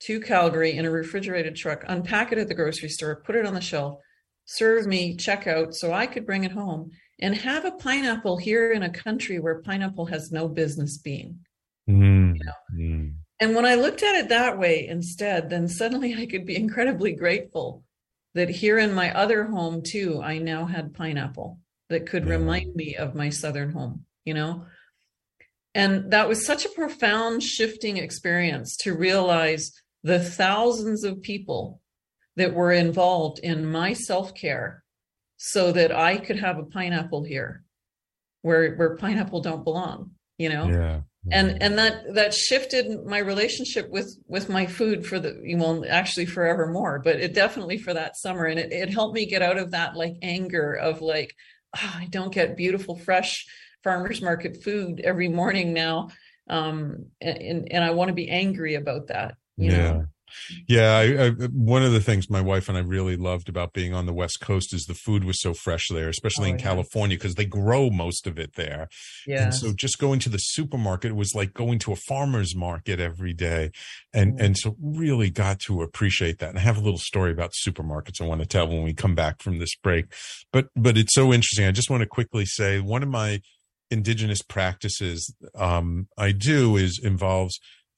to Calgary in a refrigerated truck, unpack it at the grocery store, put it on the shelf, serve me, check out so I could bring it home and have a pineapple here in a country where pineapple has no business being. You know? And when I looked at it that way instead, then suddenly I could be incredibly grateful that here in my other home too, I now had pineapple that could remind me of my Southern home, you know? And that was such a profound shifting experience to realize the thousands of people that were involved in my self-care so that I could have a pineapple here where pineapple don't belong, you know? Yeah. And that shifted my relationship with my food for actually forevermore, but it definitely for that summer. And it helped me get out of that like anger of like, I don't get beautiful, fresh farmers market food every morning now. And I want to be angry about that, you know? Yeah. I one of the things my wife and I really loved about being on the West Coast is the food was so fresh there, especially in California, because they grow most of it there. Yeah. And so just going to the supermarket was like going to a farmer's market every day. And so really got to appreciate that. And I have a little story about supermarkets I want to tell when we come back from this break. But it's so interesting. I just want to quickly say one of my indigenous practices I do involves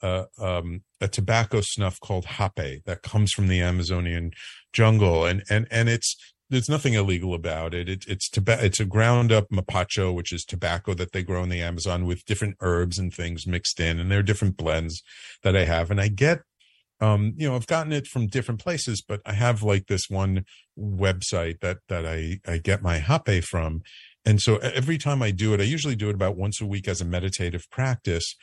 a tobacco snuff called hape that comes from the Amazonian jungle, and there's nothing illegal about it. It's a ground up mapacho, which is tobacco that they grow in the Amazon with different herbs and things mixed in, and there are different blends that I have, and I get I've gotten it from different places, but I have like this one website that I get my hape from, and so every time I do it, I usually do it about once a week as a meditative practice.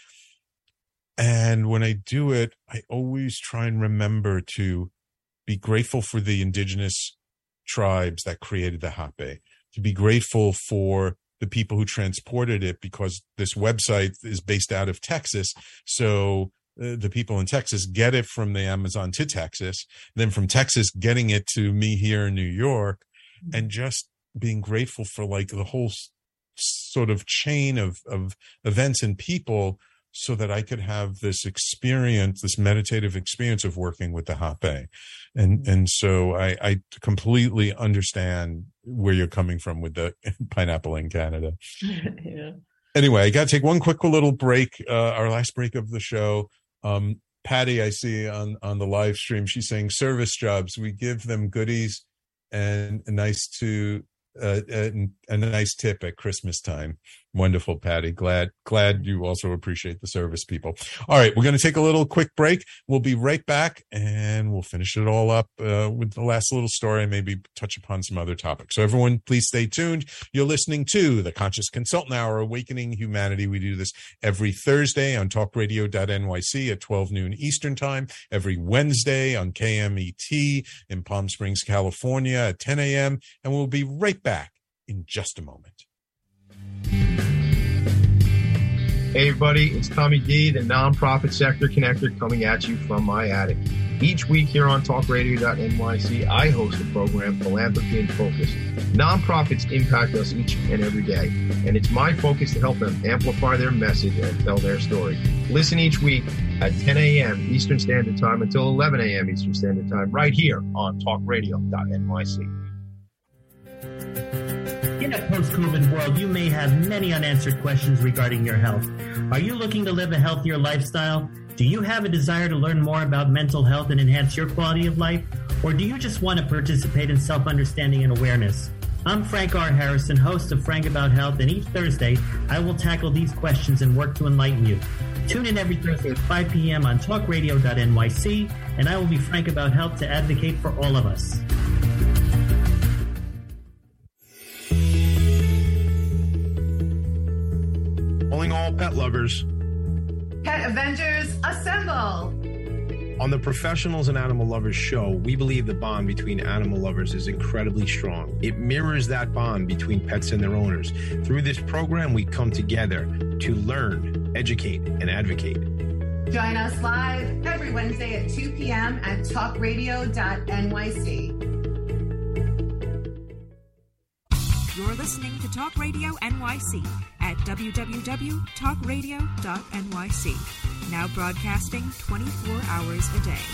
And when I do it, I always try and remember to be grateful for the indigenous tribes that created the hape, to be grateful for the people who transported it, because this website is based out of Texas. So the people in Texas get it from the Amazon to Texas, then from Texas getting it to me here in New York, and just being grateful for like the whole sort of chain of events and people, so that I could have this experience, this meditative experience of working with the hape. And so I completely understand where you're coming from with the pineapple in Canada. Yeah. Anyway, I got to take one quick little break, our last break of the show. Patty, I see on the live stream, she's saying service jobs, we give them goodies and a nice tip at Christmas time. Wonderful, Patty. Glad you also appreciate the service people. All right, we're going to take a little quick break. We'll be right back, and we'll finish it all up with the last little story and maybe touch upon some other topics. So everyone, please stay tuned. You're listening to the Conscious Consultant Hour, Awakening Humanity. We do this every Thursday on talkradio.nyc at 12 noon Eastern Time, every Wednesday on KMET in Palm Springs, California at 10 a.m., and we'll be right back in just a moment. Hey everybody, it's Tommy D, the Nonprofit Sector Connector, coming at you from my attic. Each week here on talkradio.nyc, I host a program, Philanthropy in Focus. Nonprofits impact us each and every day, and it's my focus to help them amplify their message and tell their story. Listen each week at 10 a.m. Eastern Standard Time until 11 a.m. Eastern Standard Time, right here on talkradio.nyc. In a post-COVID world, you may have many unanswered questions regarding your health. Are you looking to live a healthier lifestyle? Do you have a desire to learn more about mental health and enhance your quality of life? Or do you just want to participate in self-understanding and awareness? I'm Frank R. Harrison, host of Frank About Health, and each Thursday, I will tackle these questions and work to enlighten you. Tune in every Thursday at 5 p.m. on talkradio.nyc, and I will be Frank About Health to advocate for all of us. Calling all pet lovers. Pet Avengers, assemble! On the Professionals and Animal Lovers show, we believe the bond between animal lovers is incredibly strong. It mirrors that bond between pets and their owners. Through this program, we come together to learn, educate, and advocate. Join us live every Wednesday at 2 p.m. at talkradio.nyc. You're listening to Talk Radio NYC at www.talkradio.nyc. Now broadcasting 24 hours a day.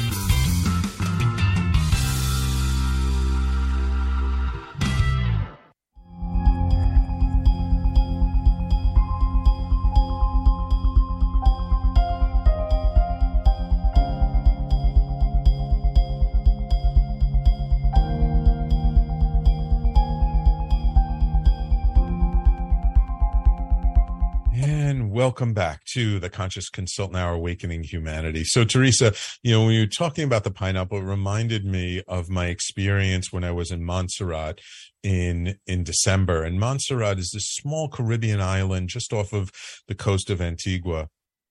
Welcome back to the Conscious Consultant Hour, Awakening Humanity. So, Teresa, when you were talking about the pineapple, it reminded me of my experience when I was in Montserrat in December. And Montserrat is this small Caribbean island just off of the coast of Antigua.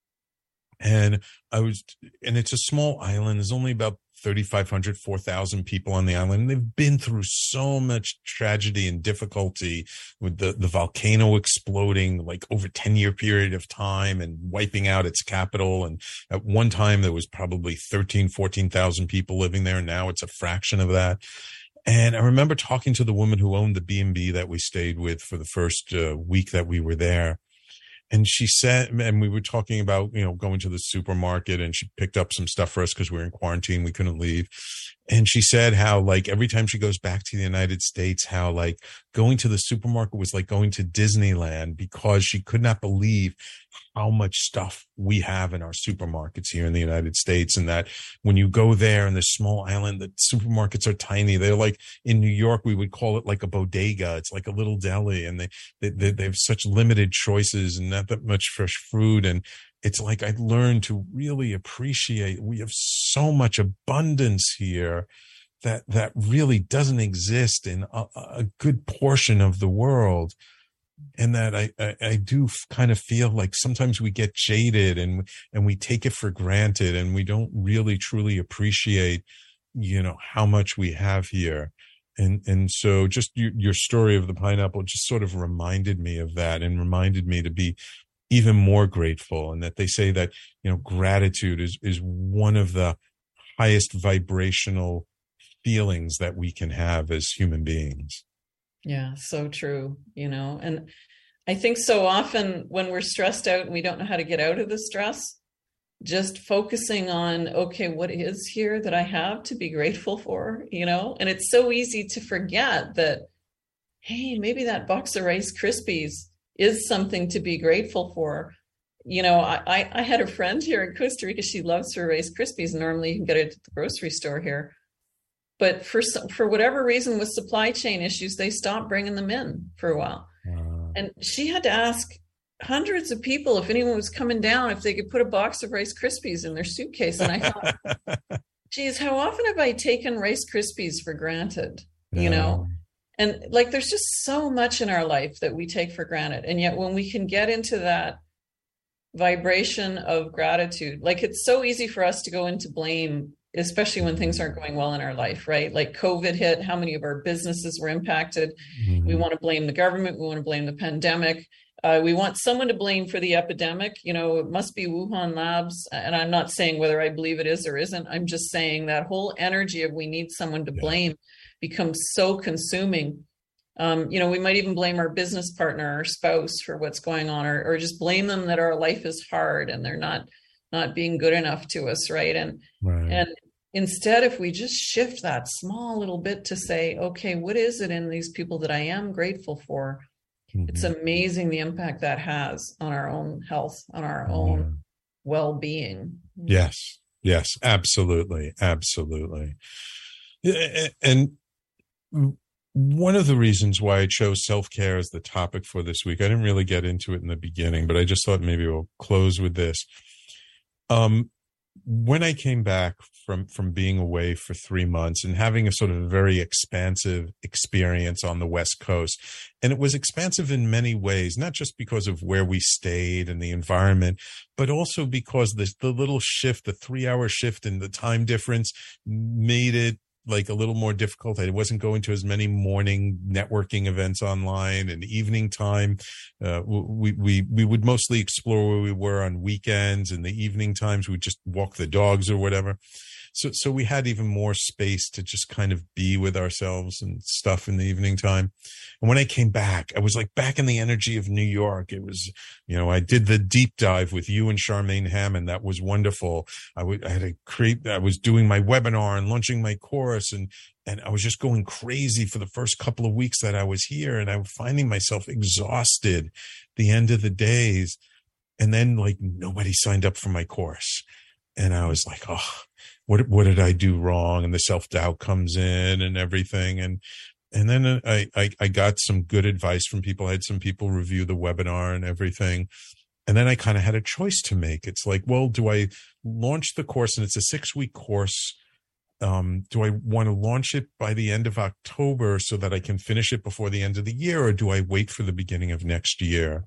And it's a small island. There's only about 3,500, 4,000 people on the island. They've been through so much tragedy and difficulty with the volcano exploding like over a 10-year period of time and wiping out its capital. And at one time there was probably 14,000 people living there. And now it's a fraction of that. And I remember talking to the woman who owned the B&B that we stayed with for the first week that we were there. And she said, and we were talking about, going to the supermarket, and she picked up some stuff for us because we were in quarantine. We couldn't leave. And she said how, like, every time she goes back to the United States, how, like, going to the supermarket was like going to Disneyland, because she could not believe how much stuff we have in our supermarkets here in the United States. And that when you go there in this small island, the supermarkets are tiny. They're like, in New York, we would call it like a bodega. It's like a little deli, and they have such limited choices and not that much fresh food. And it's like I learned to really appreciate we have so much abundance here that really doesn't exist in a good portion of the world. And that I do kind of feel like sometimes we get jaded and we take it for granted, and we don't really truly appreciate, how much we have here. And so just your story of the pineapple just sort of reminded me of that, and reminded me to be even more grateful. And that they say that, gratitude is one of the highest vibrational feelings that we can have as human beings. Yeah, so true, and I think so often when we're stressed out and we don't know how to get out of the stress, just focusing on, okay, what is here that I have to be grateful for, and it's so easy to forget that, hey, maybe that box of Rice Krispies is something to be grateful for. I had a friend here in Costa Rica. She loves her Rice Krispies. Normally you can get it at the grocery store here. But for whatever reason, with supply chain issues, they stopped bringing them in for a while. And she had to ask hundreds of people if anyone was coming down, if they could put a box of Rice Krispies in their suitcase. And I thought, geez, how often have I taken Rice Krispies for granted? And like, there's just so much in our life that we take for granted. And yet when we can get into that vibration of gratitude, like, it's so easy for us to go into blame, especially when things aren't going well in our life, right? Like COVID hit, how many of our businesses were impacted? Mm-hmm. We want to blame the government. We want to blame the pandemic. We want someone to blame for the epidemic. It must be Wuhan labs. And I'm not saying whether I believe it is or isn't. I'm just saying that whole energy of we need someone to blame becomes so consuming. We might even blame our business partner, our spouse, for what's going on, or just blame them that our life is hard and they're not being good enough to us, right? And instead, if we just shift that small little bit to say, okay, what is it in these people that I am grateful for? Mm-hmm. It's amazing the impact that has on our own health, on our own well-being. Yes, absolutely. And one of the reasons why I chose self-care as the topic for this week, I didn't really get into it in the beginning, but I just thought maybe we'll close with this. When I came back from being away for 3 months and having a sort of very expansive experience on the West Coast, and it was expansive in many ways, not just because of where we stayed and the environment, but also because the little shift, the 3-hour shift in the time difference made it like a little more difficult. I wasn't going to as many morning networking events online, and evening time. We would mostly explore where we were on weekends, and the evening times we'd just walk the dogs or whatever. So we had even more space to just kind of be with ourselves and stuff in the evening time. And when I came back, I was like back in the energy of New York. It was, I did the deep dive with you and Charmaine Hammond. That was wonderful. I was doing my webinar and launching my course, and I was just going crazy for the first couple of weeks that I was here, and I was finding myself exhausted the end of the days. And then like nobody signed up for my course. And I was like, oh, what did I do wrong? And the self-doubt comes in and everything. And then I got some good advice from people. I had some people review the webinar and everything. And then I kind of had a choice to make. It's like, well, do I launch the course? And it's a 6-week course. Do I want to launch it by the end of October so that I can finish it before the end of the year? Or do I wait for the beginning of next year?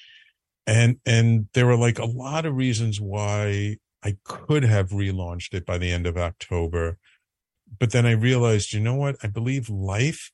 And there were like a lot of reasons why I could have relaunched it by the end of October. But then I realized, you know what? I believe life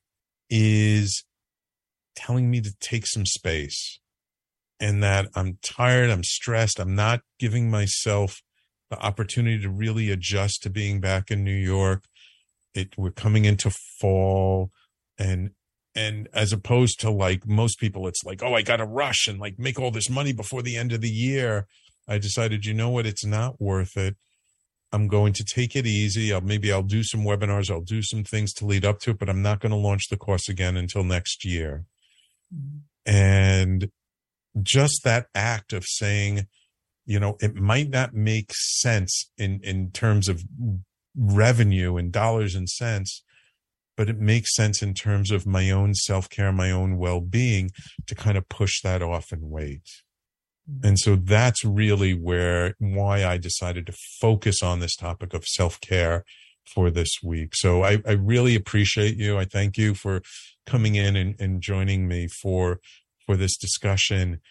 is telling me to take some space, and that I'm tired, I'm stressed, I'm not giving myself the opportunity to really adjust to being back in New York. We're coming into fall, and as opposed to like most people, it's like, oh, I got to rush and like make all this money before the end of the year. I decided, you know what? It's not worth it. I'm going to take it easy. I'll do some webinars. I'll do some things to lead up to it, but I'm not going to launch the course again until next year. Mm-hmm. And just that act of saying, it might not make sense in terms of revenue and dollars and cents, but it makes sense in terms of my own self-care, my own well-being, to kind of push that off and wait. And so that's really why I decided to focus on this topic of self-care for this week. So I really appreciate you. I thank you for coming in and joining me for this discussion.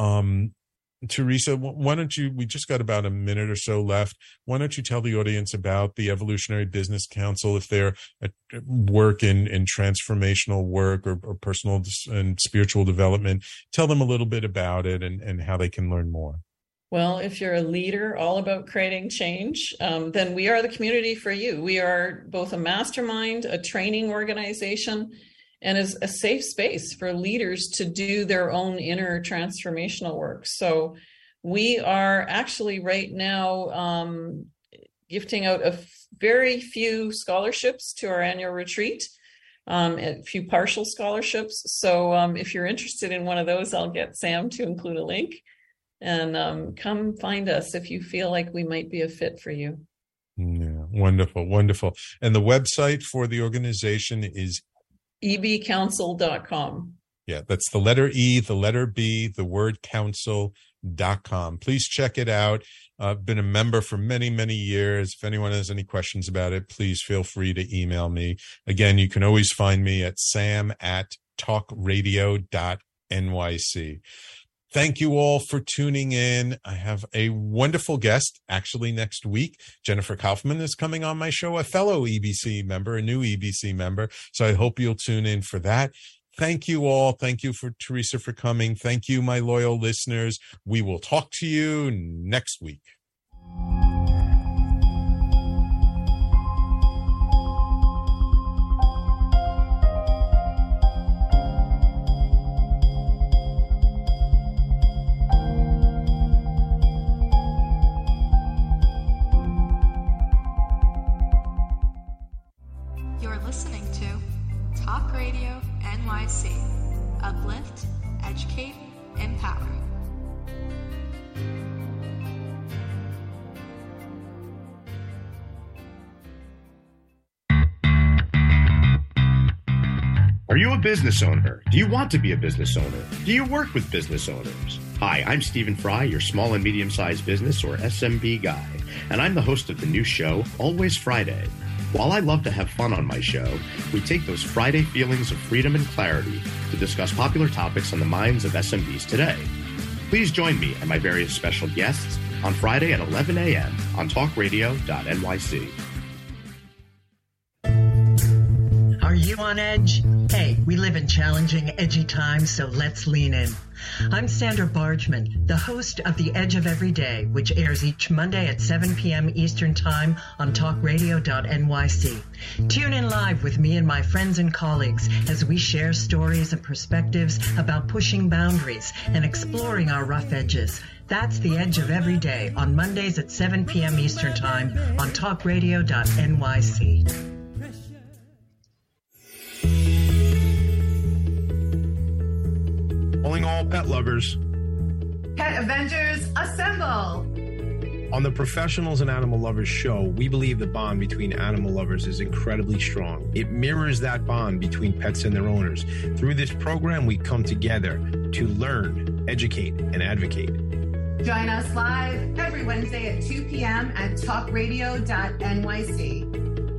Teresa, why don't we just got about a minute or so left. Why don't you tell the audience about the Evolutionary Business Council, if they're at work in transformational work or personal and spiritual development? Tell them a little bit about it and how they can learn more. Well, if you're a leader all about creating change, then we are the community for you. We are both a mastermind, a training organization, and is a safe space for leaders to do their own inner transformational work. So we are actually right now gifting out a very few scholarships to our annual retreat, a few partial scholarships. So if you're interested in one of those, I'll get Sam to include a link, and come find us if you feel like we might be a fit for you. Yeah, wonderful, wonderful. And the website for the organization is ebcouncil.com. Yeah, that's the letter E, the letter B, the word council.com. Please check it out. I've been a member for many, many years. If anyone has any questions about it, please feel free to email me. Again, you can always find me at sam@talkradio.nyc. Thank you all for tuning in. I have a wonderful guest actually next week. Jennifer Kaufman is coming on my show, a fellow EBC member, a new EBC member. So I hope you'll tune in for that. Thank you all. Thank you for Teresa for coming. Thank you, my loyal listeners. We will talk to you next week. Uplift, educate, empower. Are you a business owner? Do you want to be a business owner? Do you work with business owners? Hi, I'm Stephen Fry, your small and medium-sized business or SMB guy, and I'm the host of the new show, Always Friday. While I love to have fun on my show, we take those Friday feelings of freedom and clarity to discuss popular topics on the minds of SMBs today. Please join me and my various special guests on Friday at 11 a.m. on talkradio.nyc. Are you on edge? Hey, Hey, we live in challenging, edgy times, so let's lean in. I'm Sandra Bargman, the host of The Edge of Every Day, which airs each Monday at 7 p.m. Eastern Time on talkradio.nyc. Tune in live with me and my friends and colleagues as we share stories and perspectives about pushing boundaries and exploring our rough edges. That's The Edge of Every Day on Mondays at 7 p.m. Eastern Time on talkradio.nyc. Calling all pet lovers. Pet Avengers, assemble! On the Professionals and Animal Lovers show, we believe the bond between animal lovers is incredibly strong. It mirrors that bond between pets and their owners. Through this program, we come together to learn, educate, and advocate. Join us live every Wednesday at 2 p.m. at talkradio.nyc.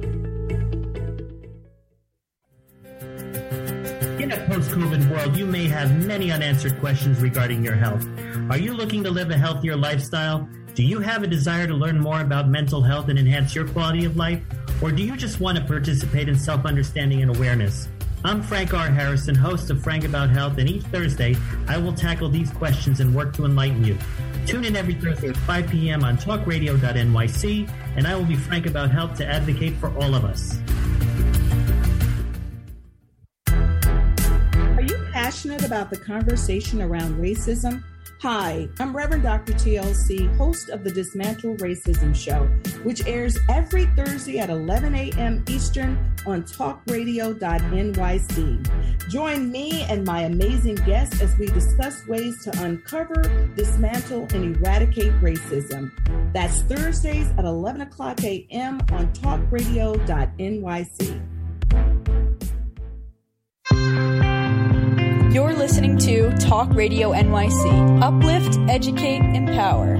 In a post-COVID world, you may have many unanswered questions regarding your health. Are you looking to live a healthier lifestyle? Do you have a desire to learn more about mental health and enhance your quality of life? Or do you just want to participate in self-understanding and awareness? I'm Frank R. Harrison, host of Frank About Health, and each Thursday, I will tackle these questions and work to enlighten you. Tune in every Thursday at 5 p.m. on talkradio.nyc, and I will be Frank About Health to advocate for all of us. Passionate about the conversation around racism? Hi, I'm Reverend Dr. TLC, host of the Dismantle Racism Show, which airs every Thursday at 11 a.m. Eastern on talkradio.nyc. Join me and my amazing guests as we discuss ways to uncover, dismantle, and eradicate racism. That's Thursdays at 11 o'clock a.m. on talkradio.nyc. You're listening to Talk Radio NYC. Uplift, educate, empower.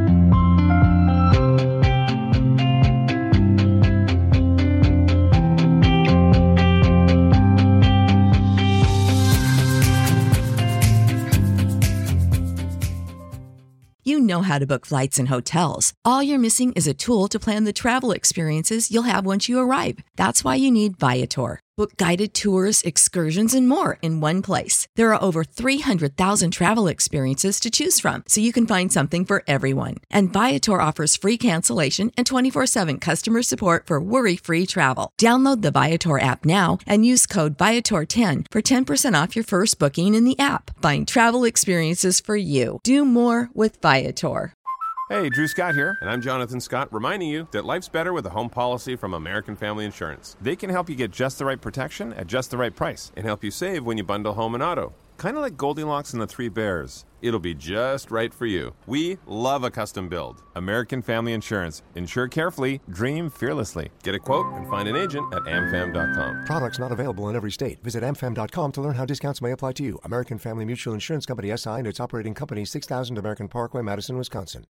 You know how to book flights and hotels. All you're missing is a tool to plan the travel experiences you'll have once you arrive. That's why you need Viator. Book guided tours, excursions, and more in one place. There are over 300,000 travel experiences to choose from, so you can find something for everyone. And Viator offers free cancellation and 24/7 customer support for worry-free travel. Download the Viator app now and use code Viator10 for 10% off your first booking in the app. Find travel experiences for you. Do more with Viator. Hey, Drew Scott here, and I'm Jonathan Scott, reminding you that life's better with a home policy from American Family Insurance. They can help you get just the right protection at just the right price and help you save when you bundle home and auto. Kind of like Goldilocks and the Three Bears. It'll be just right for you. We love a custom build. American Family Insurance. Insure carefully, dream fearlessly. Get a quote and find an agent at amfam.com. Products not available in every state. Visit amfam.com to learn how discounts may apply to you. American Family Mutual Insurance Company SI and its operating company, 6000 American Parkway, Madison, Wisconsin.